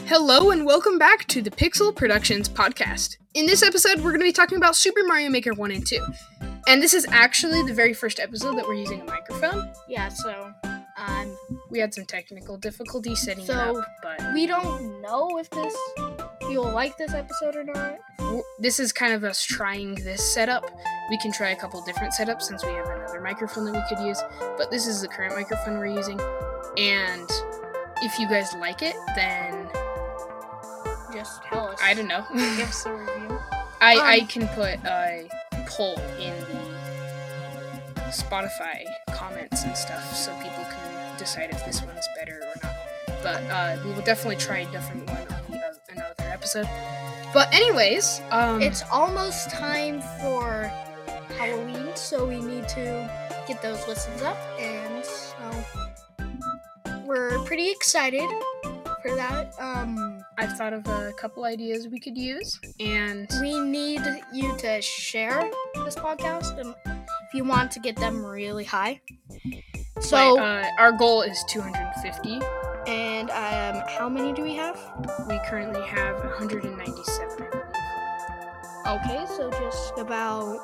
Hello and welcome back to the Pixel Productions podcast. In this episode, we're going to be talking about Super Mario Maker 1 and 2. And this is actually the very first episode that we're using a microphone. Yeah, so, We had some technical difficulties setting it up, but we don't know if you'll like this episode or not. This is kind of us trying this setup. We can try a couple different setups since we have another microphone that we could use, but this is the current microphone we're using. And if you guys like it, then Just tell us. I don't know. Give us a review. I can put a poll in the Spotify comments and stuff so people can decide if this one's better or not. But we will definitely try a different one on another episode. But anyways, It's almost time for Halloween, so we need to get those listens up, and so we're pretty excited for that. I've thought of a couple ideas we could use, and We need you to share this podcast, and if you want to get them really high. So, our goal is 250. and how many do we have? We currently have 197, I believe. Okay, so just about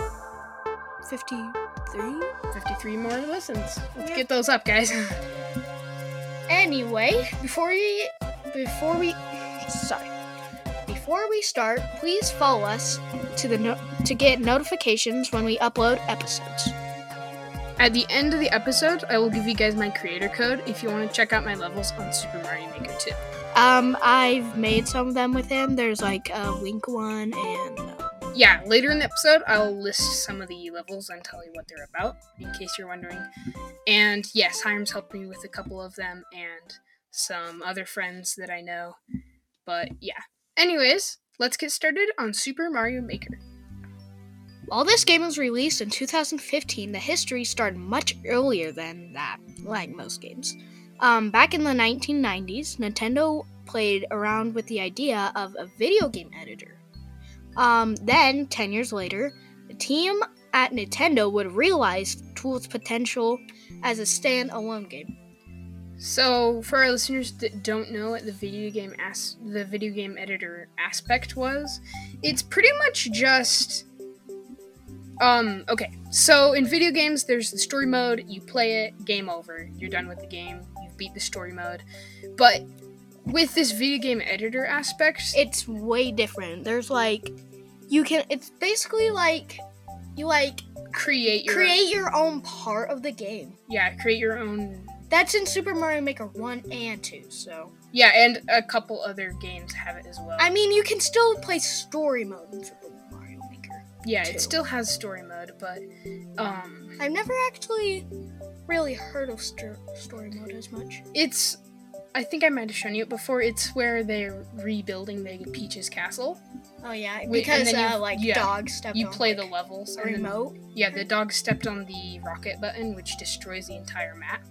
53. 53 more listens. Let's Yeah. get those up, guys. Anyway, before we start, please follow us to get notifications when we upload episodes. At the end of the episode, I will give you guys my creator code if you want to check out my levels on Super Mario Maker 2. I've made some of them with him. There's like a Link one and Yeah, later in the episode, I'll list some of the levels and tell you what they're about, in case you're wondering. And yes, Hiram's helped me with a couple of them and some other friends that I know. But yeah. Anyways, let's get started on Super Mario Maker. while this game was released in 2015, the history started much earlier than that, like most games. Back in the 1990s, Nintendo played around with the idea of a video game editor. Then, 10 years later, the team at Nintendo would realize the tool's potential as a stand-alone game. So, for our listeners that don't know what the video game editor aspect was, it's pretty much just okay. So in video games, there's the story mode. You play it, game over. You're done with the game. You've beat the story mode. But with this video game editor aspect, It's way different. There's it's basically like you create your own part of the game. create your own. That's in Super Mario Maker 1 and 2, so. Yeah, and a couple other games have it as well. I mean, you can still play story mode in Super Mario Maker. Yeah, 2. it still has story mode, but I've never actually really heard of story mode as much. I think I might have shown you it before. It's where they're rebuilding the Peach's castle. Oh yeah, Wait, because and then dogs stepped You on play the levels. the and then- remote. Yeah, the dog stepped on the rocket button, which destroys the entire map.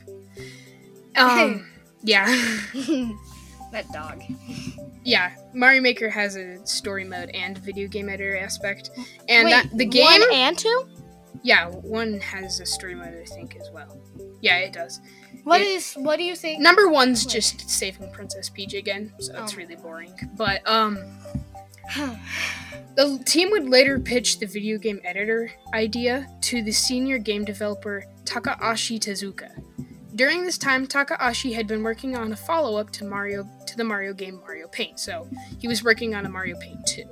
Yeah. That dog. Yeah, Mario Maker has a story mode and video game editor aspect. And Wait, the game... 1 and 2? Yeah, one has a story mode, I think, as well. Yeah, it does. What do you think? Number one's Wait. just saving Princess Peach again, so it's Oh. really boring. But, the team would later pitch the video game editor idea to the senior game developer Takashi Tezuka. During this time, Takashi had been working on a follow-up to the Mario game Mario Paint, so he was working on a Mario Paint 2.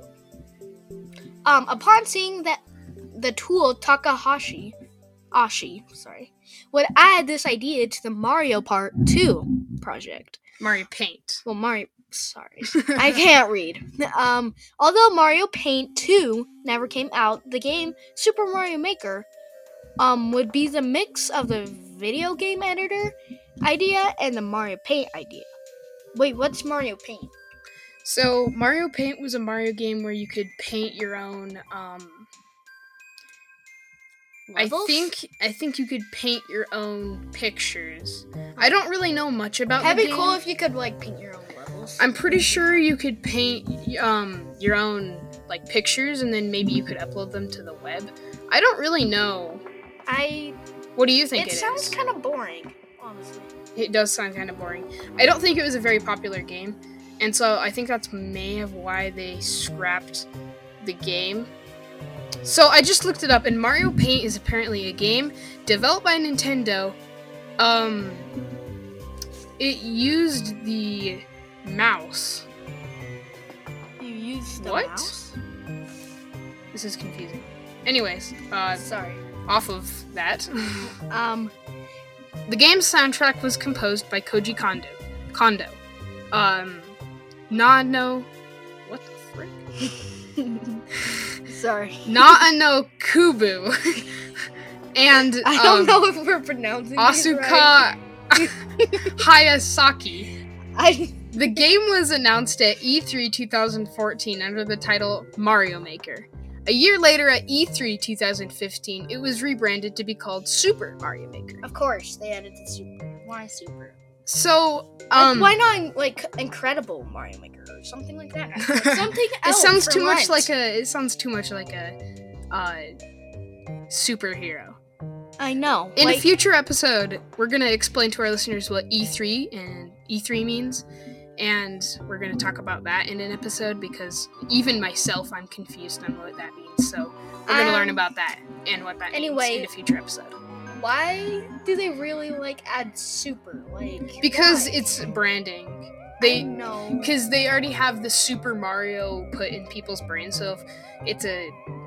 Upon seeing that the tool Takahashi would add this idea to the Mario Part 2 project. Mario Paint. Well, I can't read. Although Mario Paint 2 never came out, the game Super Mario Maker would be the mix of the video game editor idea and the Mario Paint idea. Wait, what's Mario Paint? So, Mario Paint was a Mario game where you could paint your own, Levels? I think you could paint your own pictures. I don't really know much about That'd the be game. cool if you could paint your own levels. I'm pretty sure you could paint your own pictures and then maybe you could upload them to the web. I don't really know. What do you think it is? It sounds kind of boring, honestly. It does sound kind of boring. I don't think it was a very popular game. And so I think that's may have why they scrapped the game. So I just looked it up, and Mario Paint is apparently a game developed by Nintendo. It used the mouse. You used the What? mouse? This is confusing. Anyways, Sorry. off of that, The the game's soundtrack was composed by Koji Kondo. Nano, what the frick? Sorry. Naano Kubu. And I don't know if we're pronouncing these right. Asuka Hayasaki. I The game was announced at E3 2014 under the title Mario Maker. A year later at E3 2015, it was rebranded to be called Super Mario Maker. Of course, they added the super. Why super? So, Why not like Incredible Mario Maker or something like that? Like, something it else. sounds for too much once. like a superhero. I know. In like, a future episode, we're gonna explain to our listeners what E3 and E3 means, and we're gonna talk about that in an episode because even myself, I'm confused on what that means. So we're gonna learn about that and what that means in a future episode. why do they really like add super? Like Because why? it's branding. I know. Because they already have the Super Mario put in people's brains. So if it's a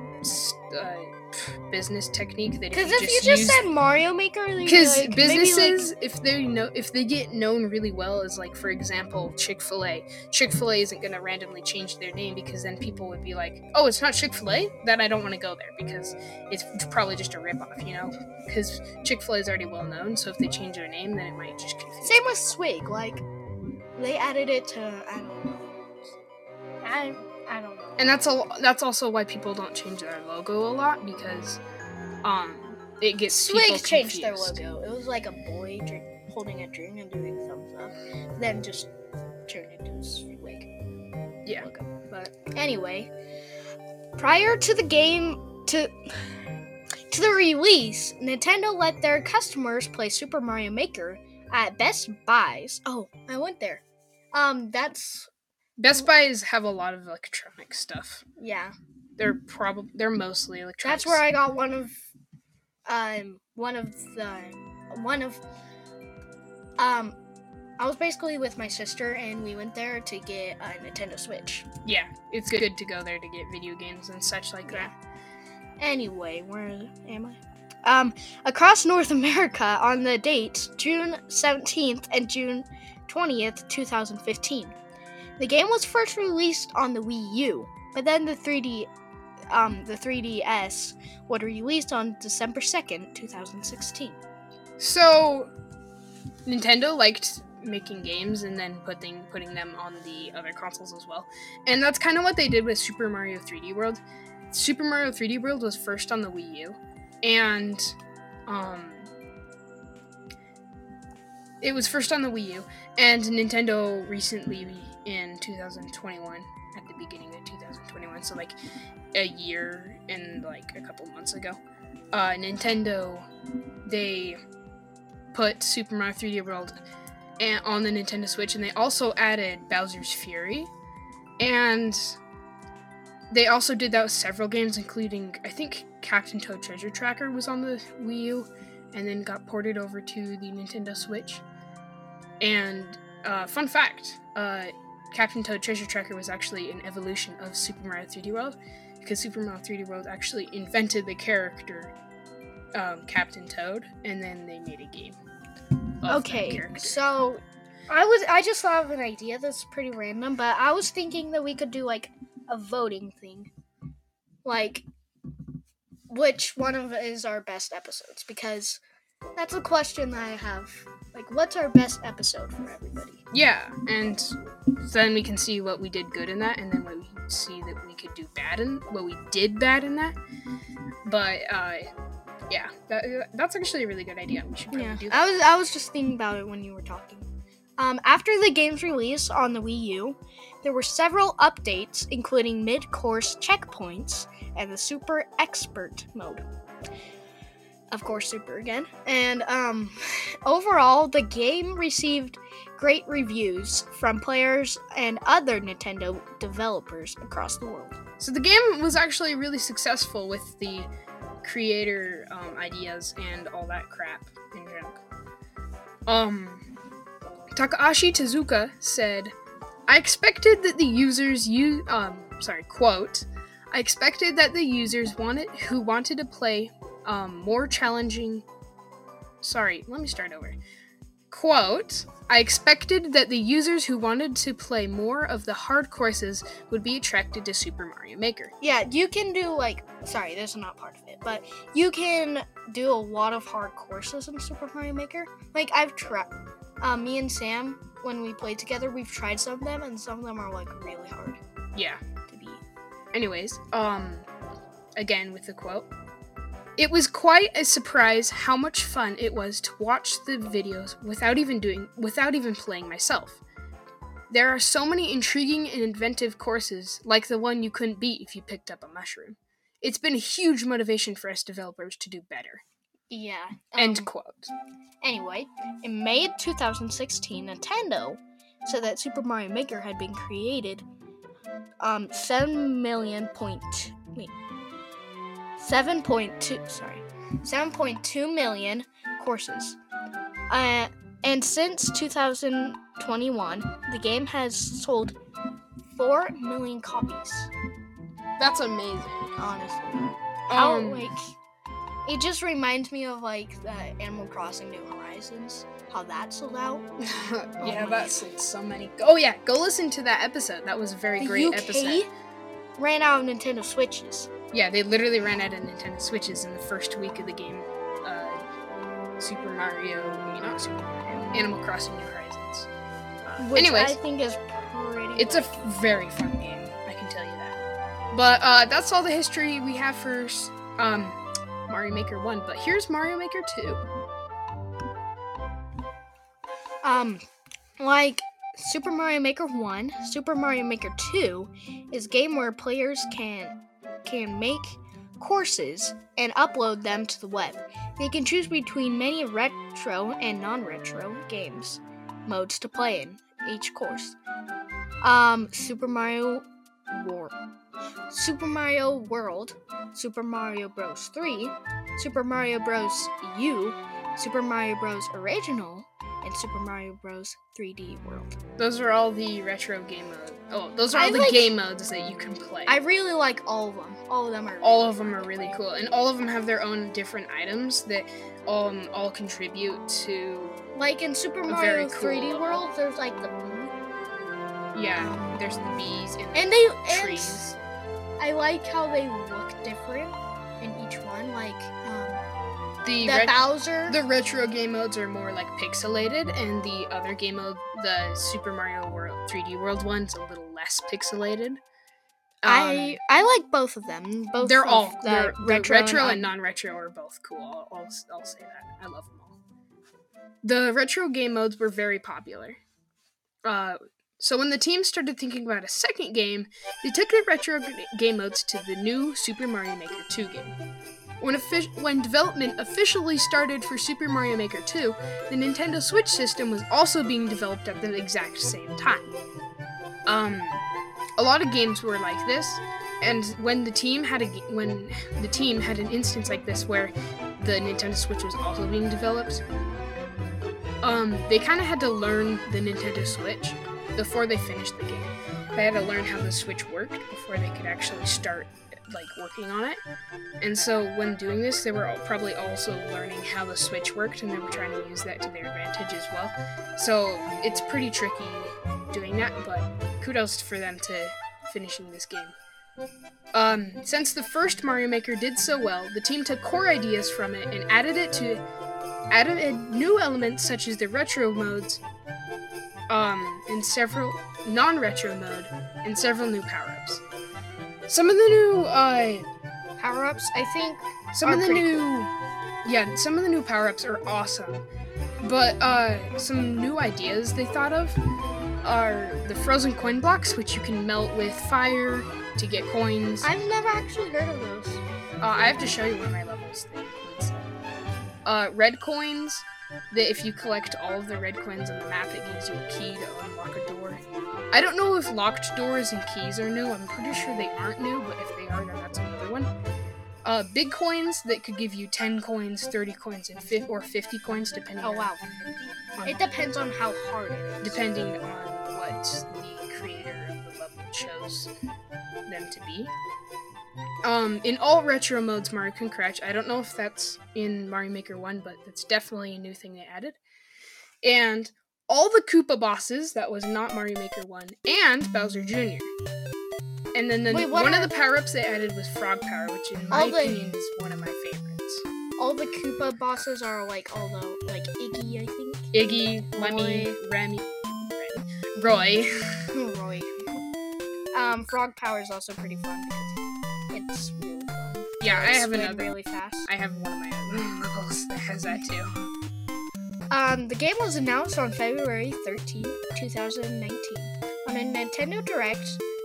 business technique that Because if if you just said Mario Maker, because like, businesses, if they get known really well as, like, for example, Chick-fil-A isn't going to randomly change their name because then people would be like, oh, it's not Chick-fil-A? Then I don't want to go there because it's probably just a ripoff, because Chick-fil-A is already well known, so if they change their name, then it might just confuse. Same with Swig. Like they added it to I don't know. I don't know. And that's also why people don't change their logo a lot because it gets people Swig changed their confused. logo. It was like a boy holding a drink and doing thumbs up, then just turned into a Swig Yeah. logo. But anyway, prior to the game to the release, Nintendo let their customers play Super Mario Maker at Best Buys. Oh, I went there. That's Best Buys have a lot of electronic stuff. yeah. They're mostly electronic. That's where I got I was basically with my sister and we went there to get a Nintendo Switch. Yeah, it's good to go there to get video games and such like that. Anyway, where am I? Across North America on the dates June 17th and June 20th, 2015. The game was first released on the Wii U, but then the 3DS was released on December 2nd, 2016. So, Nintendo liked making games and then putting them on the other consoles as well. And that's kind of what they did with Super Mario 3D World. Super Mario 3D World was first on the Wii U, and it was first on the Wii U, and Nintendo recently in 2021, at the beginning of 2021, so like a year and like a couple months ago, Nintendo, they put Super Mario 3D World on the Nintendo Switch, and they also added Bowser's Fury, and they also did that with several games, including, I think, Captain Toad Treasure Tracker was on the Wii U, and then got ported over to the Nintendo Switch. And, fun fact, Captain Toad Treasure Tracker was actually an evolution of Super Mario 3D World, because Super Mario 3D World actually invented the character, Captain Toad, and then they made a game of that Okay, character. so I just thought of an idea that's pretty random, but I was thinking that we could do like a voting thing. Like which one of is our best episodes, because that's a question that I have. Like, what's our best episode for everybody? Yeah, and then we can see what we did good in that, and then what we see that we could do bad in, what we did bad in that. But yeah, that's actually a really good idea. We should probably do that. I was just thinking about it when you were talking. After the game's release on the Wii U, there were several updates, including mid-course checkpoints and the Super Expert mode. Of course, Super again. And overall, the game received great reviews from players and other Nintendo developers across the world. So the game was actually really successful with the creator ideas and all that crap and junk. Takashi Tezuka said, I expected that the users quote, I expected that the users who wanted to play more challenging. Let me start over. Quote, I expected that the users who wanted to play more of the hard courses would be attracted to Super Mario Maker. Yeah, you can do this is not part of it, but you can do a lot of hard courses in Super Mario Maker. Like I've tried, me and Sam, when we played together, we've tried some of them, and some of them are really hard. Yeah. To beat. Anyways, again with the quote. It was quite a surprise how much fun it was to watch the videos without even playing myself. There are so many intriguing and inventive courses, like the one you couldn't beat if you picked up a mushroom. It's been a huge motivation for us developers to do better. Yeah. End quote. Anyway, in May 2016, Nintendo said that Super Mario Maker had been created 7.2 million courses. And since 2021, the game has sold 4 million copies. That's amazing. Honestly. It just reminds me of the Animal Crossing New Horizons, how that sold out. Yeah, that sold so many. Oh yeah, go listen to that episode. That was a very great episode. The UK ran out of Nintendo Switches. Yeah, they literally ran out of Nintendo Switches in the first week of the game. Animal Crossing New Horizons. Which I think is pretty It's a very fun game, I can tell you that. But that's all the history we have for Mario Maker 1, but here's Mario Maker 2. Like Super Mario Maker 1, Super Mario Maker 2 is a game where players can make courses and upload them to the web. They can choose between many retro and non-retro games modes to play in each course. Super Mario World, Super Mario Bros. 3, Super Mario Bros. U, Super Mario Bros. Original, and Super Mario Bros. 3D World. Those are all the retro game modes. Oh, those are all the game modes that you can play. I really like all of them. All of them are really cool, and all of them have their own different items that all contribute to. Like in Super Mario 3D World, there's the there's the bees and the trees. I like how they look different in each one. The Bowser. The retro game modes are more pixelated, and the other game mode, the Super Mario World 3D World one's a little less pixelated. I like both of them. They're retro and non-retro are both cool. I'll say that. I love them all. The retro game modes were very popular. So when the team started thinking about a second game, they took the retro game modes to the new Super Mario Maker 2 game. When development officially started for Super Mario Maker 2, the Nintendo Switch system was also being developed at the exact same time. A lot of games were like this, and when the team had an instance like this where the Nintendo Switch was also being developed, they kind of had to learn the Nintendo Switch before they finished the game. They had to learn how the Switch worked before they could actually start working on it. And so when doing this, they were probably also learning how the Switch worked, and they were trying to use that to their advantage as well. So it's pretty tricky doing that, but kudos for them to finishing this game. Since the first Mario Maker did so well, the team took core ideas from it and added new elements such as the retro modes, and several non-retro mode, and several new power-ups. Some of the new power-ups, I think, some of the new power-ups are awesome. But some new ideas they thought of are the frozen coin blocks, which you can melt with fire to get coins. I've never actually heard of those. I have to show you one of my levels that includes them. Red coins, that if you collect all of the red coins on the map, it gives you a key to unlock a door. I don't know if locked doors and keys are new. I'm pretty sure they aren't new, but if they are, then that's another one. Big coins that could give you 10 coins, 30 coins, and 50 coins, depending on... Oh, wow. It depends on how hard it is. Depending on what the creator of the level chose them to be. In all retro modes, Mario can crouch. I don't know if that's in Mario Maker 1, but that's definitely a new thing they added. And all the Koopa bosses, that was not Mario Maker 1, and Bowser Jr. And then one of the power-ups they added was Frog Power, which in my opinion is one of my favorites. All the Koopa bosses are like Iggy, I think. Iggy, Lemmy, Remy, Roy. Roy. Frog Power is also pretty fun because it's really fun. Yeah, I have another. Really fast. I have one of my other levels that has that too. The game was announced on February 13, 2019. On a Nintendo Direct,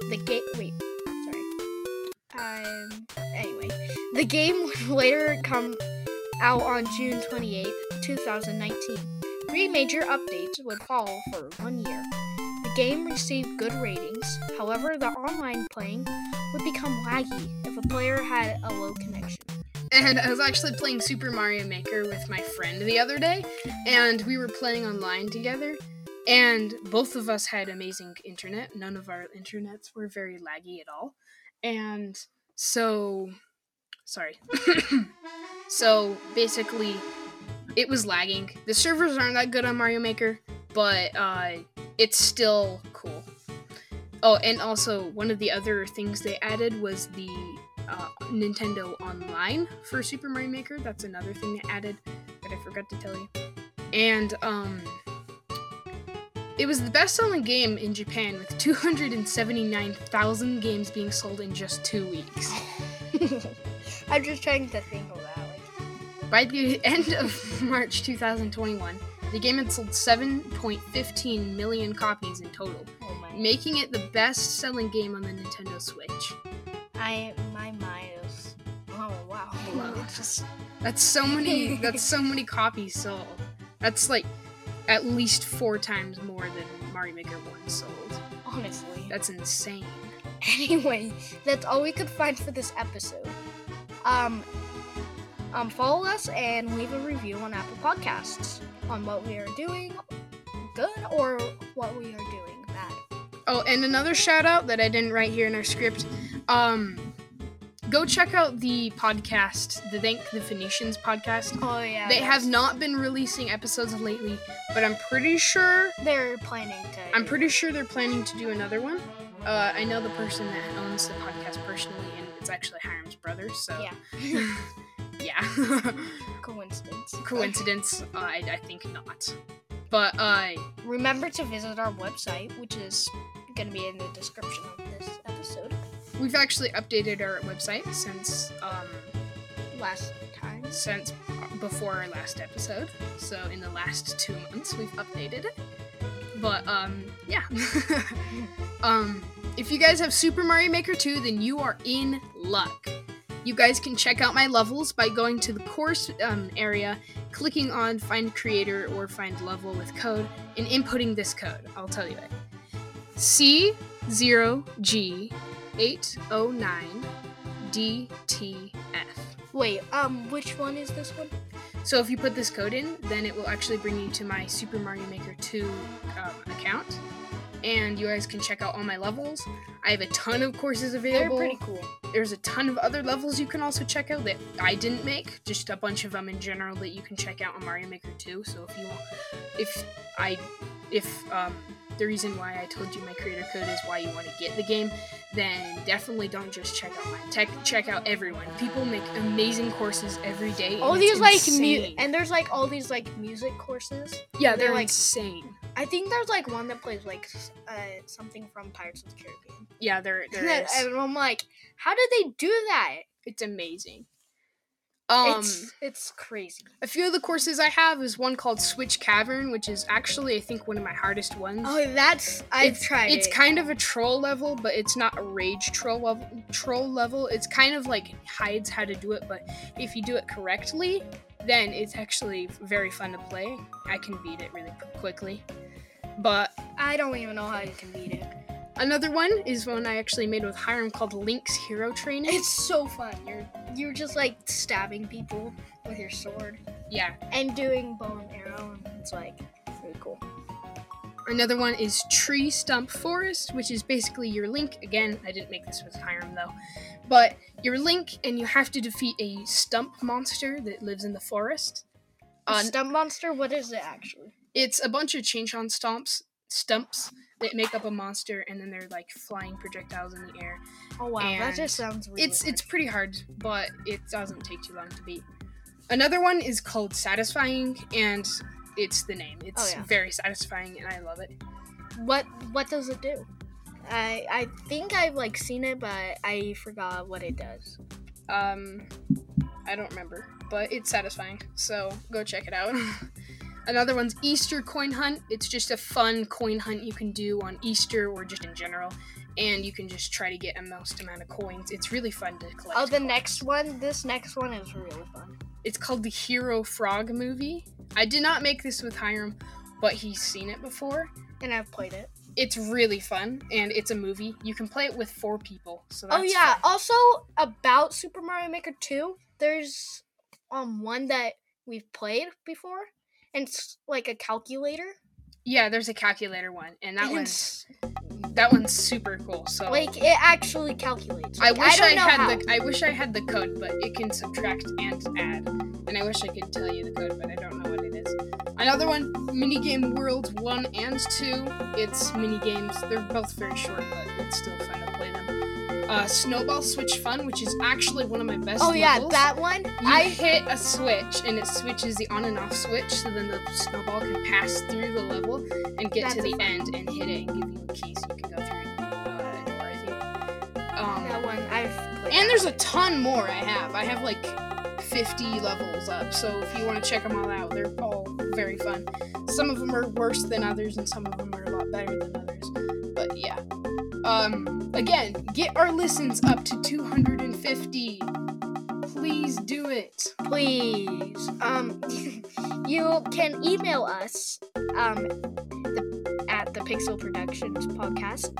Anyway, the game would later come out on June 28, 2019. 3 major updates would follow for 1 year. The game received good ratings, however, the online playing would become laggy if a player had a low connection. And I was actually playing Super Mario Maker with my friend the other day, and we were playing online together, and both of us had amazing internet. None of our internets were very laggy at all. And so basically, it was lagging. The servers aren't that good on Mario Maker, but it's still cool. Oh, and also, one of the other things they added was the Nintendo Online for Super Mario Maker. That's another thing they added that I forgot to tell you. And it was the best-selling game in Japan with 279,000 games being sold in just 2 weeks. I'm just trying to think of that. By the end of March 2021, the game had sold 7.15 million copies in total, making it the best-selling game on the Nintendo Switch. My mind is... Oh, wow. That's so many copies sold. That's like at least 4 times more than Mario Maker 1 sold. Honestly. That's insane. Anyway, that's all we could find for this episode. Follow us and leave a review on Apple Podcasts on what we are doing good or what we are doing bad. Oh, and another shout out that I didn't write here in our script. Go check out the podcast, the Thank the Phoenicians podcast. Oh, yeah. They have not been releasing episodes lately, but I'm pretty sure they're planning to do another one. I know the person that owns the podcast personally, and it's actually Hiram's brother, so... Yeah. Yeah. Coincidence? I think not. But, remember to visit our website, which is going to be in the description of this episode. We've actually updated our website since since before our last episode. So in the last 2 months, we've updated it. But yeah. If you guys have Super Mario Maker 2, then you are in luck. You guys can check out my levels by going to the course area, clicking on Find Creator or Find Level with Code, and inputting this code. I'll tell you it. C0G809DTF. Wait, which one is this one? So if you put this code in, then it will actually bring you to my Super Mario Maker 2 account. And you guys can check out all my levels. I have a ton of courses available. They're pretty cool. There's a ton of other levels you can also check out that I didn't make. Just a bunch of them in general that you can check out on Mario Maker 2. So if the reason why I told you my creator code is why you want to get the game, then definitely don't just check out mine. Check out everyone. People make amazing courses every day. All these and there's like all these like music courses. Yeah, they're like insane. I think there's like one that plays like something from Pirates of the Caribbean. Yeah, there is. And I'm like, how did they do that? It's amazing. It's crazy. A few of the courses I have is one called Switch Cavern, which is actually I think one of my hardest ones. Oh, I've tried it. It's kind of a troll level, but it's not a rage troll level. It's kind of like hides how to do it, but if you do it correctly, then it's actually very fun to play. I can beat it really quickly. But I don't even know how you can beat it. another one is one I actually made with Hiram called Link's Hero Training. It's so fun. You're just like stabbing people with your sword. Yeah. And doing bow and arrow, and it's like really cool. Another one is Tree Stump Forest, which is basically your Link. Again, I didn't make this with Hiram though. But your Link, and you have to defeat a stump monster that lives in the forest. Stump monster? What is it actually? It's a bunch of Chainchon stumps that make up a monster, and then they're like flying projectiles in the air. Oh wow, that And just sounds really It's pretty hard, but it doesn't take too long to beat. Another one is called Satisfying, and it's the name. It's very satisfying, and I love it. What does it do? I think I've like seen it, but I forgot what it does. I don't remember, but it's satisfying, so go check it out. Another one's Easter Coin Hunt. It's just a fun coin hunt you can do on Easter or just in general, and you can just try to get a most amount of coins. It's really fun to collect. Oh, this next one is really fun. It's called the Hero Frog Movie. I did not make this with Hiram, but he's seen it before. And I've played it. It's really fun, and it's a movie. You can play it with 4 people, so that's fun. Fun. Also, about Super Mario Maker 2, there's one that we've played before, and it's like a calculator. Yeah, there's a calculator one, and that one's super cool. So like it actually calculates. I wish I had the code, but it can subtract and add. And I wish I could tell you the code, but I don't know what it is. Another one, Minigame World 1 and 2. It's mini games. They're both very short, but it's still fun to play them. Snowball Switch Fun, which is actually one of my best levels. Yeah, that one. I hit a switch, and it switches the on and off switch, so then the snowball can pass through the level and get to the end and hit it and give you a key so you can go through a door, I think. That one, I've played. And there's a ton more I have. I have like 50 levels up, so if you want to check them all out, they're all very fun. Some of them are worse than others, and some of them are a lot better than others. But yeah. Again, get our listens up to 250. Please do it. Please. You can email us at the Pixel Productions Podcast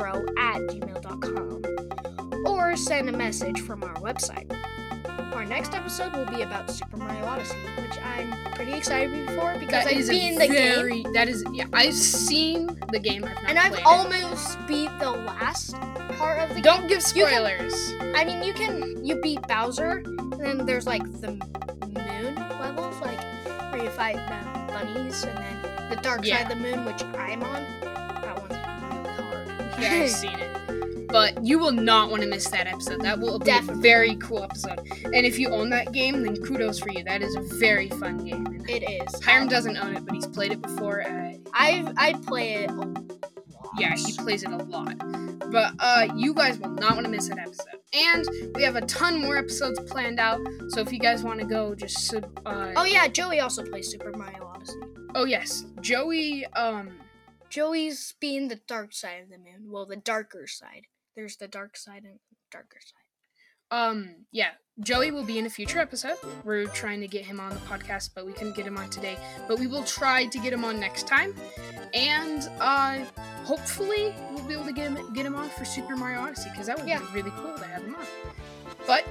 0@gmail.com or send a message from our website. Our next episode will be about Super Mario Odyssey, which I'm pretty excited for because I've seen the game. I've seen the game. And I've almost beat the last part of the game. Don't give spoilers. You beat Bowser, and then there's like the moon levels, like where you fight the bunnies, and then the dark side of the moon, which I'm on. That one's really hard. Yeah, I've seen it. But you will not want to miss that episode. That will be a very cool episode. And if you own that game, then kudos for you. That is a very fun game. And it is. Hiram doesn't own it, but he's played it before. I play it a lot. Yeah, he plays it a lot. But you guys will not want to miss that episode. And we have a ton more episodes planned out. So if you guys want to go, just Joey also plays Super Mario Odyssey. Oh yes, Joey's being the dark side of the moon. Well, the darker side. There's the dark side and the darker side. Yeah, Joey will be in a future episode. We're trying to get him on the podcast, but we couldn't get him on today. But we will try to get him on next time. And hopefully we'll be able to get him on for Super Mario Odyssey, because that would be really cool to have him on. But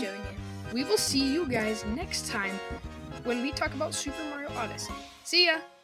we will see you guys next time when we talk about Super Mario Odyssey. See ya!